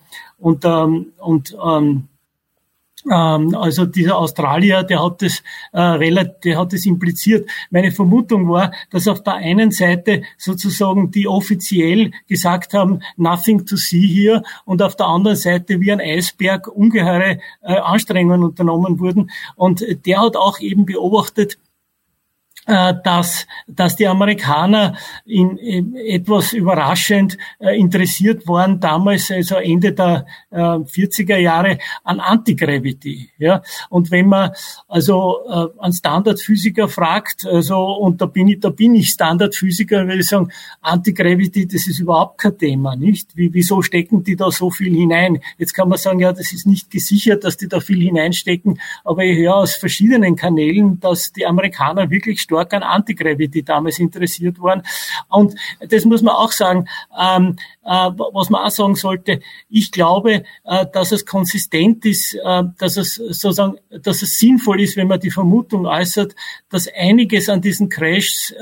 also dieser Australier, der hat das impliziert. Meine Vermutung war, dass auf der einen Seite sozusagen die offiziell gesagt haben, nothing to see here, und auf der anderen Seite wie ein Eisberg ungeheure Anstrengungen unternommen wurden. Und der hat auch eben beobachtet, dass die Amerikaner in etwas überraschend interessiert waren, damals, also Ende der 40er Jahre, an Antigravity. Ja? Und wenn man also einen Standardphysiker fragt, also, und da bin ich Standardphysiker, würde ich sagen, Antigravity, das ist überhaupt kein Thema, nicht? Wieso stecken die da so viel hinein? Jetzt kann man sagen, ja, das ist nicht gesichert, dass die da viel hineinstecken, aber ich höre aus verschiedenen Kanälen, dass die Amerikaner wirklich stark an Antigravity damals interessiert waren. Und das muss man auch sagen, was man auch sagen sollte, ich glaube, dass es konsistent ist, dass es sinnvoll ist, wenn man die Vermutung äußert, dass einiges an diesen Crashs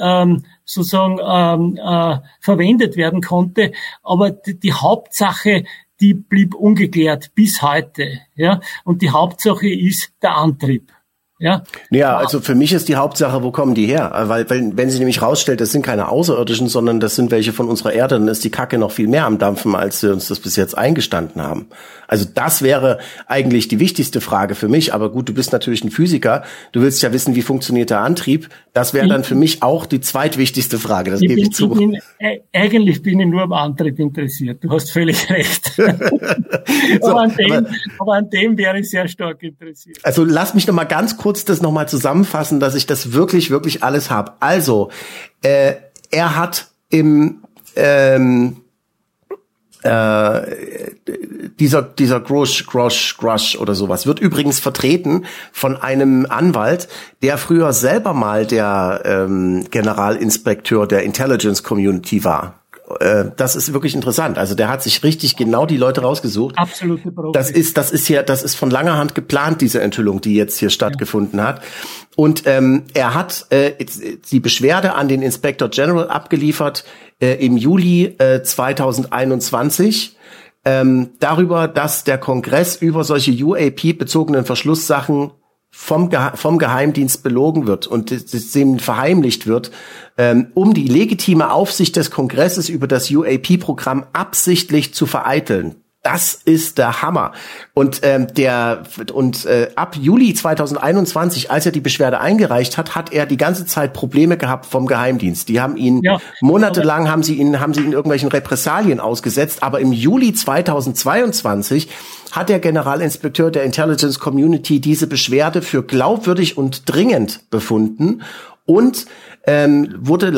verwendet werden konnte, aber die Hauptsache, die blieb ungeklärt bis heute, ja, und die Hauptsache ist der Antrieb. Ja, also für mich ist die Hauptsache, wo kommen die her? Weil wenn sie nämlich rausstellt, das sind keine Außerirdischen, sondern das sind welche von unserer Erde, dann ist die Kacke noch viel mehr am Dampfen, als wir uns das bis jetzt eingestanden haben. Also das wäre eigentlich die wichtigste Frage für mich. Aber gut, du bist natürlich ein Physiker. Du willst ja wissen, wie funktioniert der Antrieb. Das wäre dann für mich auch die zweitwichtigste Frage. Das gebe ich zu. Eigentlich bin ich nur am Antrieb interessiert. Du hast völlig recht. So, aber an dem wäre ich sehr stark interessiert. Also lass mich noch mal ganz kurz das noch mal zusammenfassen, dass ich das wirklich, wirklich alles habe. Also, er hat dieser Grosh oder sowas wird übrigens vertreten von einem Anwalt, der früher selber mal der Generalinspekteur der Intelligence Community war. Das ist wirklich interessant. Also der hat sich richtig genau die Leute rausgesucht. Absolute Profi. Das ist von langer Hand geplant, diese Enthüllung, die jetzt hier stattgefunden hat. Und er hat die Beschwerde an den Inspector General abgeliefert im Juli 2021 darüber, dass der Kongress über solche UAP-bezogenen Verschlusssachen vom Geheimdienst belogen wird und dem verheimlicht wird, um die legitime Aufsicht des Kongresses über das UAP-Programm absichtlich zu vereiteln. Das ist der Hammer. Und ab Juli 2021, als er die Beschwerde eingereicht hat, hat er die ganze Zeit Probleme gehabt vom Geheimdienst. Die haben ihn monatelang haben sie ihn irgendwelchen Repressalien ausgesetzt. Aber im Juli 2022 hat der Generalinspekteur der Intelligence Community diese Beschwerde für glaubwürdig und dringend befunden. Und eine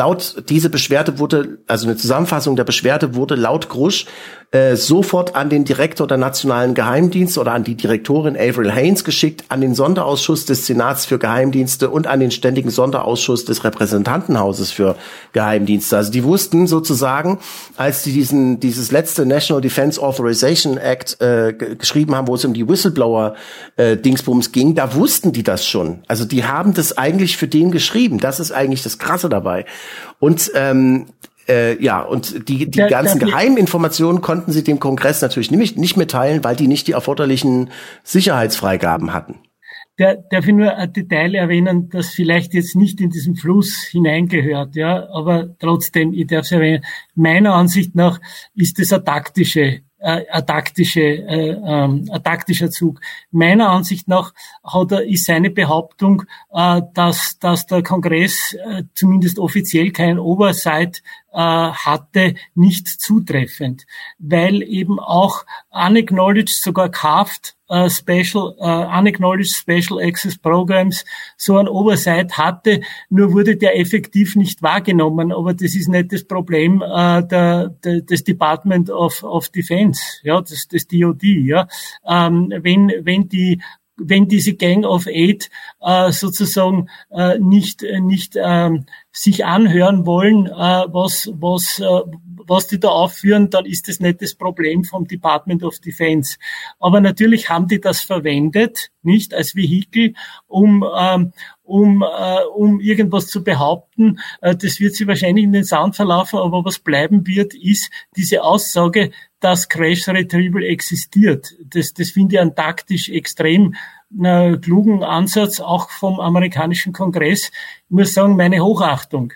Zusammenfassung der Beschwerde wurde laut Grusch sofort an den Direktor der Nationalen Geheimdienste oder an die Direktorin Avril Haines geschickt, an den Sonderausschuss des Senats für Geheimdienste und an den ständigen Sonderausschuss des Repräsentantenhauses für Geheimdienste. Also die wussten sozusagen, als die dieses letzte National Defense Authorization Act geschrieben haben, wo es um die Whistleblower-Dingsbums ging, da wussten die das schon. Also die haben das eigentlich für den geschrieben. Das ist eigentlich das Krasse dabei. Und die ganzen Geheiminformationen konnten sie dem Kongress natürlich nicht mitteilen, weil die nicht die erforderlichen Sicherheitsfreigaben hatten. Darf ich nur ein Detail erwähnen, das vielleicht jetzt nicht in diesen Fluss hineingehört, ja, aber trotzdem, ich darf es erwähnen, meiner Ansicht nach ist es ein taktischer Zug. Meiner Ansicht nach ist seine Behauptung, dass der Kongress zumindest offiziell kein Oversight hatte, nicht zutreffend, weil eben auch unacknowledged, sogar CAFT, Unacknowledged Special Access Programs so ein Oversight hatte, nur wurde der effektiv nicht wahrgenommen. Aber das ist nicht das Problem des Department of Defense, ja, das DoD, ja. Wenn diese Gang of Eight sozusagen nicht sich anhören wollen, was die da aufführen, dann ist das nicht das Problem vom Department of Defense. Aber natürlich haben die das verwendet, nicht als Vehikel, um irgendwas zu behaupten. Das wird sich wahrscheinlich in den Sand verlaufen, aber was bleiben wird, ist diese Aussage, dass Crash Retrieval existiert. Das finde ich einen taktisch extrem klugen Ansatz, auch vom amerikanischen Kongress. Ich muss sagen, meine Hochachtung.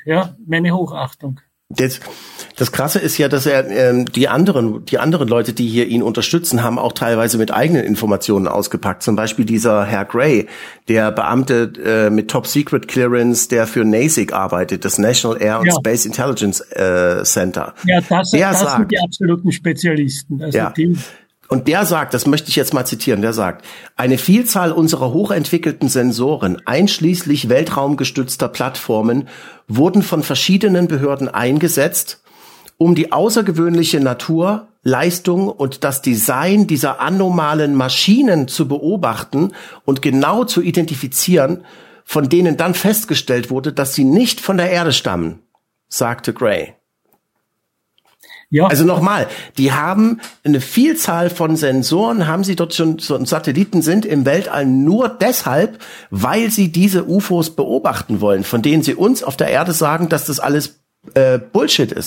Das Krasse ist ja, dass er die anderen Leute, die hier ihn unterstützen, haben auch teilweise mit eigenen Informationen ausgepackt. Zum Beispiel dieser Herr Gray, der Beamte mit Top Secret Clearance, der für NASIC arbeitet, das National Air and Space Intelligence Center. Ja, das sind die absoluten Spezialisten. Also ja. Und der sagt, das möchte ich jetzt mal zitieren, der sagt, eine Vielzahl unserer hochentwickelten Sensoren, einschließlich weltraumgestützter Plattformen, wurden von verschiedenen Behörden eingesetzt, um die außergewöhnliche Natur, Leistung und das Design dieser anomalen Maschinen zu beobachten und genau zu identifizieren, von denen dann festgestellt wurde, dass sie nicht von der Erde stammen, sagte Gray. Ja. Also nochmal, die haben eine Vielzahl von Sensoren, haben sie dort schon, so Satelliten sind im Weltall nur deshalb, weil sie diese UFOs beobachten wollen, von denen sie uns auf der Erde sagen, dass das alles Bullshit ist.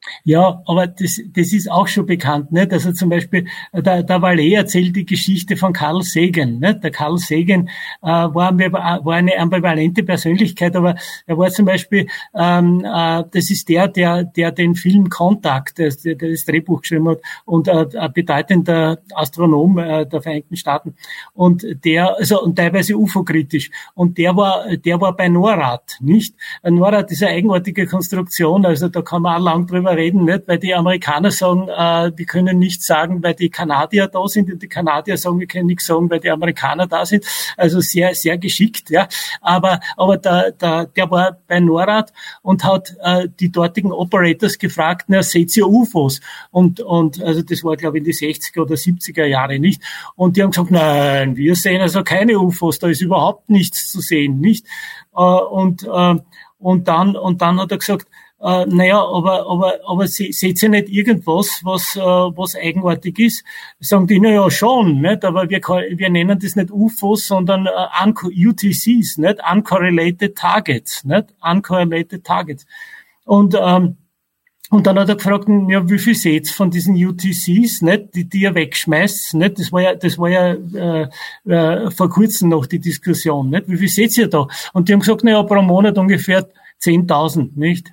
Ja, aber das ist auch schon bekannt, nicht? Also zum Beispiel, der Vallée erzählt die Geschichte von Carl Sagan, nicht? Der Carl Sagan, war eine ambivalente Persönlichkeit, aber er war zum Beispiel, das ist der den Film Contact, der das Drehbuch geschrieben hat und, ein bedeutender Astronom, der Vereinigten Staaten. Und und teilweise UFO-kritisch. Und der war bei NORAD, nicht? NORAD ist eine eigenartige Konstruktion, also da kann man auch lang drüber reden, nicht? Weil die Amerikaner sagen, wir können nichts sagen, weil die Kanadier da sind, und die Kanadier sagen, wir können nichts sagen, weil die Amerikaner da sind. Also sehr, sehr geschickt, ja. Aber der war bei NORAD und hat die dortigen Operators gefragt, na, seht ihr UFOs? Und also das war, glaube ich, in die 60er oder 70er Jahre, nicht? Und die haben gesagt, nein, wir sehen also keine UFOs, da ist überhaupt nichts zu sehen, nicht? Und dann hat er gesagt, naja, aber seht ihr nicht irgendwas, was eigenartig ist? Sagen die, na ja, schon, nicht? Aber wir nennen das nicht UFOs, sondern UTCs, nicht? Uncorrelated Targets, nicht? Uncorrelated Targets. Und dann hat er gefragt, ja, wie viel seht ihr von diesen UTCs, nicht? Die ihr wegschmeißt, nicht? Das war ja vor kurzem noch die Diskussion, nicht? Wie viel seht ihr da? Und die haben gesagt, na ja, pro Monat ungefähr 10.000, nicht?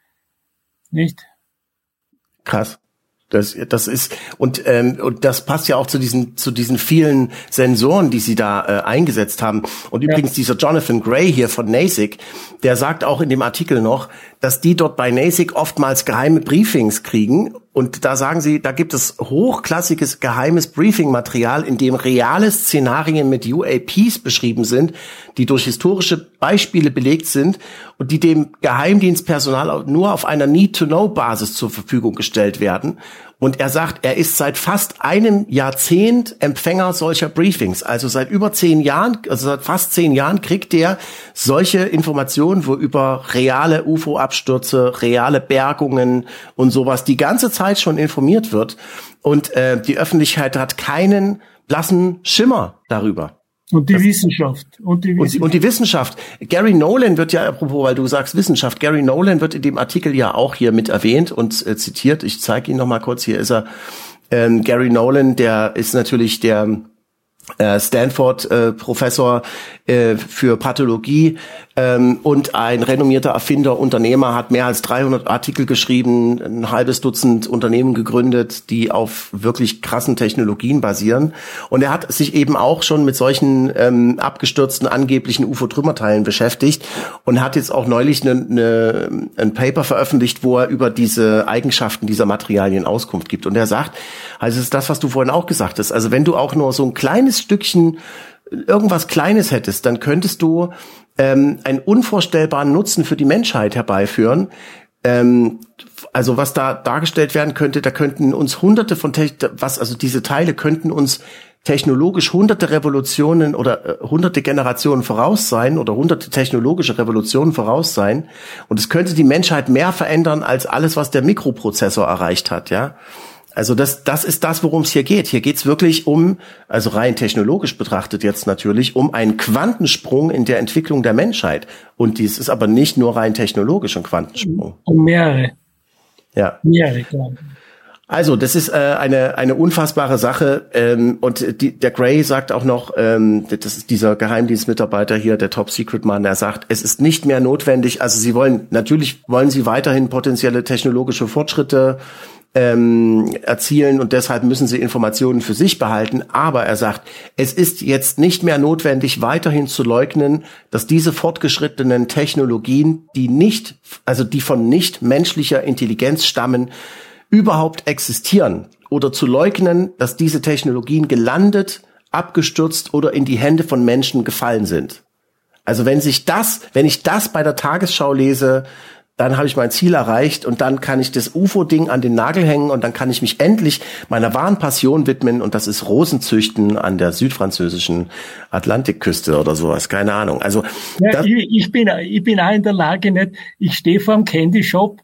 Krass. Das ist und das passt ja auch zu diesen vielen Sensoren, die sie da eingesetzt haben. Und übrigens dieser Jonathan Gray hier von NASIC, der sagt auch in dem Artikel noch, dass die dort bei NASIC oftmals geheime Briefings kriegen. Und da sagen sie, da gibt es hochklassiges geheimes Briefing-Material, in dem reale Szenarien mit UAPs beschrieben sind, die durch historische Beispiele belegt sind und die dem Geheimdienstpersonal nur auf einer Need-to-Know-Basis zur Verfügung gestellt werden. Und er sagt, er ist seit fast einem Jahrzehnt Empfänger solcher Briefings. Also seit über 10 Jahren, also seit fast 10 Jahren kriegt er solche Informationen, wo über reale UFO-Abstürze, reale Bergungen und sowas die ganze Zeit schon informiert wird. Und die Öffentlichkeit hat keinen blassen Schimmer darüber. Und die Wissenschaft. Und die Wissenschaft. Gary Nolan wird ja, apropos, weil du sagst Wissenschaft, Gary Nolan wird in dem Artikel ja auch hier mit erwähnt und zitiert. Ich zeige ihn noch mal kurz. Hier ist er. Gary Nolan, der ist natürlich der Stanford-Professor für Pathologie und ein renommierter Erfinder, Unternehmer, hat mehr als 300 Artikel geschrieben, ein halbes Dutzend Unternehmen gegründet, die auf wirklich krassen Technologien basieren. Und er hat sich eben auch schon mit solchen abgestürzten angeblichen UFO-Trümmerteilen beschäftigt und hat jetzt auch neulich ein Paper veröffentlicht, wo er über diese Eigenschaften dieser Materialien Auskunft gibt. Und er sagt, also es ist das, was du vorhin auch gesagt hast, also wenn du auch nur so ein kleines Stückchen irgendwas Kleines hättest, dann könntest du einen unvorstellbaren Nutzen für die Menschheit herbeiführen. Also was da dargestellt werden könnte, da könnten uns hunderte von diese Teile könnten uns technologisch hunderte Revolutionen oder hunderte Generationen voraus sein oder hunderte technologische Revolutionen voraus sein. Und es könnte die Menschheit mehr verändern als alles, was der Mikroprozessor erreicht hat, ja. Also das ist das, worum es hier geht. Hier geht's wirklich also rein technologisch betrachtet jetzt natürlich, um einen Quantensprung in der Entwicklung der Menschheit. Und dies ist aber nicht nur rein technologisch ein Quantensprung. Um mehrere. Ja. Mehrere, klar. Also das ist eine unfassbare Sache. Und der Gray sagt auch noch, das ist dieser Geheimdienstmitarbeiter hier, der Top-Secret-Mann, der sagt, es ist nicht mehr notwendig. Also natürlich wollen sie weiterhin potenzielle technologische Fortschritte erzielen und deshalb müssen sie Informationen für sich behalten. Aber er sagt, es ist jetzt nicht mehr notwendig, weiterhin zu leugnen, dass diese fortgeschrittenen Technologien, die von nicht menschlicher Intelligenz stammen, überhaupt existieren. Oder zu leugnen, dass diese Technologien gelandet, abgestürzt oder in die Hände von Menschen gefallen sind. Also wenn ich das bei der Tagesschau lese, dann habe ich mein Ziel erreicht und dann kann ich das UFO-Ding an den Nagel hängen und dann kann ich mich endlich meiner wahren Passion widmen und das ist Rosenzüchten an der südfranzösischen Atlantikküste oder sowas, keine Ahnung. Also ja, ich bin auch in der Lage, nicht, ich stehe vor dem Candy Shop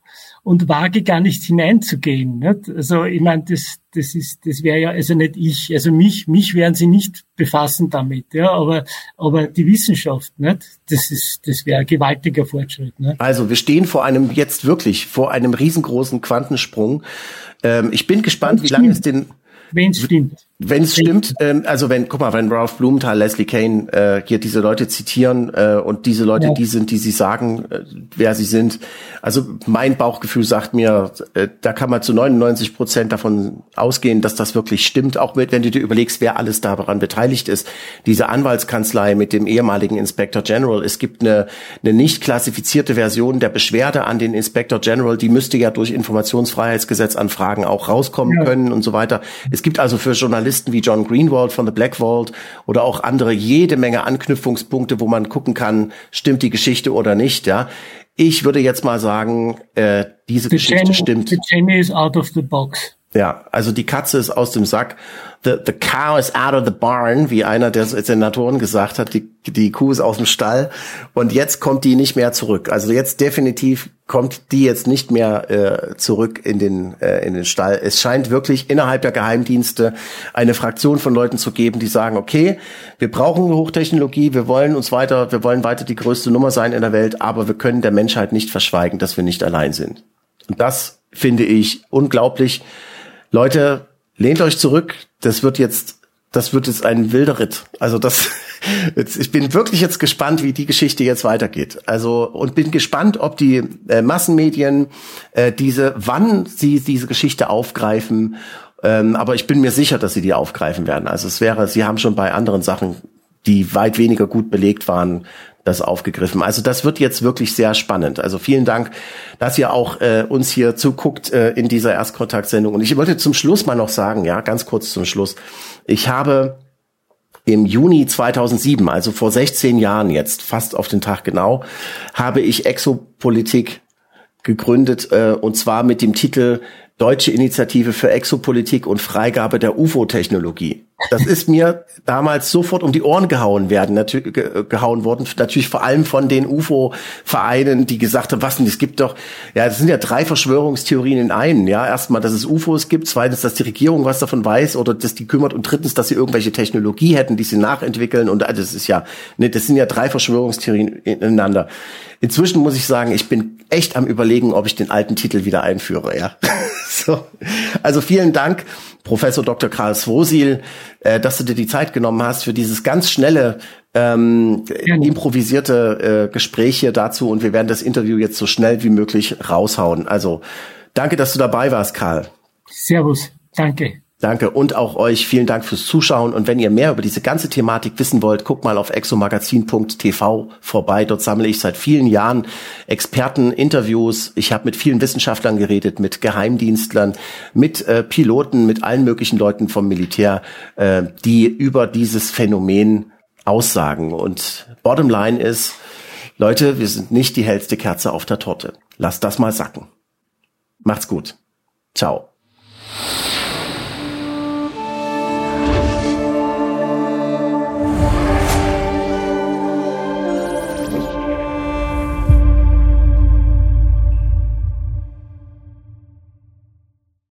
und wage gar nicht hineinzugehen. Nicht? Also ich meine, das wäre ja also nicht ich. Also mich werden sie nicht befassen damit, ja, aber die Wissenschaft, nicht? Das wäre ein gewaltiger Fortschritt. Nicht? Also wir stehen vor einem riesengroßen Quantensprung. Ich bin gespannt, wie lange es wenn es stimmt. Wenn es stimmt, wenn Ralph Blumenthal, Leslie Kean hier diese Leute zitieren und diese Leute die sind, die sie sagen, wer sie sind. Also mein Bauchgefühl sagt mir, da kann man zu 99% davon ausgehen, dass das wirklich stimmt. Auch wenn du dir überlegst, wer alles daran beteiligt ist. Diese Anwaltskanzlei mit dem ehemaligen Inspector General. Es gibt eine nicht klassifizierte Version der Beschwerde an den Inspector General. Die müsste ja durch Informationsfreiheitsgesetzanfragen auch rauskommen können und so weiter. Es gibt also für Journalisten wie John Greenwald von The Black Vault oder auch andere jede Menge Anknüpfungspunkte, wo man gucken kann, stimmt die Geschichte oder nicht, ja. Ich würde jetzt mal sagen, diese Geschichte stimmt. The Jenny is out of the box. Ja, also die Katze ist aus dem Sack. The cow is out of the barn, wie einer der Senatoren gesagt hat. Die Kuh ist aus dem Stall und jetzt kommt die nicht mehr zurück. Also jetzt definitiv kommt die jetzt nicht mehr zurück in den Stall. Es scheint wirklich innerhalb der Geheimdienste eine Fraktion von Leuten zu geben, die sagen, okay, wir brauchen Hochtechnologie, wir wollen weiter die größte Nummer sein in der Welt, aber wir können der Menschheit nicht verschweigen, dass wir nicht allein sind. Und das finde ich unglaublich. Leute, lehnt euch zurück. Das wird jetzt ein wilder Ritt. Also ich bin wirklich jetzt gespannt, wie die Geschichte jetzt weitergeht. Also, und bin gespannt, ob die Massenmedien wann sie diese Geschichte aufgreifen. Aber ich bin mir sicher, dass sie die aufgreifen werden. Also sie haben schon bei anderen Sachen, die weit weniger gut belegt waren, das aufgegriffen. Also das wird jetzt wirklich sehr spannend. Also vielen Dank, dass ihr auch uns hier zuguckt in dieser Erstkontaktsendung. Und ich wollte zum Schluss mal noch sagen, ja, ganz kurz zum Schluss. Ich habe im Juni 2007, also vor 16 Jahren jetzt, fast auf den Tag genau, habe ich Exopolitik gegründet und zwar mit dem Titel Deutsche Initiative für Exopolitik und Freigabe der UFO-Technologie. Das ist mir damals sofort um die Ohren gehauen worden, natürlich vor allem von den UFO-Vereinen, die gesagt haben, was denn, es gibt doch, ja, das sind ja 3 Verschwörungstheorien in einen, ja, erstmal, dass es UFOs gibt, zweitens, dass die Regierung was davon weiß oder dass die kümmert und drittens, dass sie irgendwelche Technologie hätten, die sie nachentwickeln und das ist ja, ne, das sind ja 3 Verschwörungstheorien ineinander. Inzwischen muss ich sagen, ich bin echt am Überlegen, ob ich den alten Titel wieder einführe, ja. So. Also vielen Dank, Professor Dr. Karl Swosil, dass du dir die Zeit genommen hast für dieses ganz schnelle, improvisierte Gespräch hier dazu und wir werden das Interview jetzt so schnell wie möglich raushauen. Also danke, dass du dabei warst, Karl. Servus, danke. Danke und auch euch vielen Dank fürs Zuschauen und wenn ihr mehr über diese ganze Thematik wissen wollt, guckt mal auf exomagazin.tv vorbei. Dort sammle ich seit vielen Jahren Experteninterviews. Ich habe mit vielen Wissenschaftlern geredet, mit Geheimdienstlern, mit Piloten, mit allen möglichen Leuten vom Militär, die über dieses Phänomen aussagen. Und Bottomline ist, Leute, wir sind nicht die hellste Kerze auf der Torte. Lasst das mal sacken. Macht's gut. Ciao.